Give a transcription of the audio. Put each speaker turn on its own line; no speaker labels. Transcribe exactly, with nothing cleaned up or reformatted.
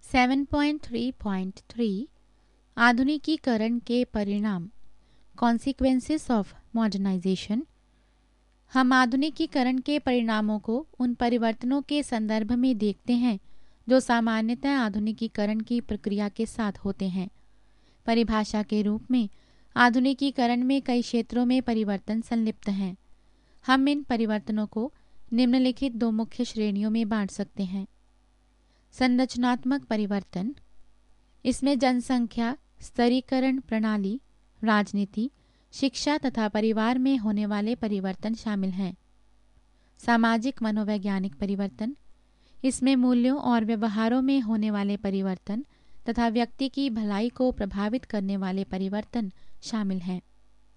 सात पॉइंट तीन पॉइंट तीन आधुनिकीकरण के परिणाम, कॉन्सिक्वेंसेस ऑफ मॉडर्नाइजेशन। हम आधुनिकीकरण के परिणामों को उन परिवर्तनों के संदर्भ में देखते हैं जो सामान्यतः आधुनिकीकरण की प्रक्रिया के साथ होते हैं। परिभाषा के रूप में आधुनिकीकरण में कई क्षेत्रों में परिवर्तन संलिप्त हैं। हम इन परिवर्तनों को निम्नलिखित दो मुख्य श्रेणियों में बांट सकते हैं। संरचनात्मक परिवर्तन, इसमें जनसंख्या स्तरीकरण प्रणाली, राजनीति, शिक्षा तथा परिवार में होने वाले परिवर्तन शामिल हैं। सामाजिक मनोवैज्ञानिक परिवर्तन, इसमें मूल्यों और व्यवहारों में होने वाले परिवर्तन तथा व्यक्ति की भलाई को प्रभावित करने वाले परिवर्तन शामिल हैं।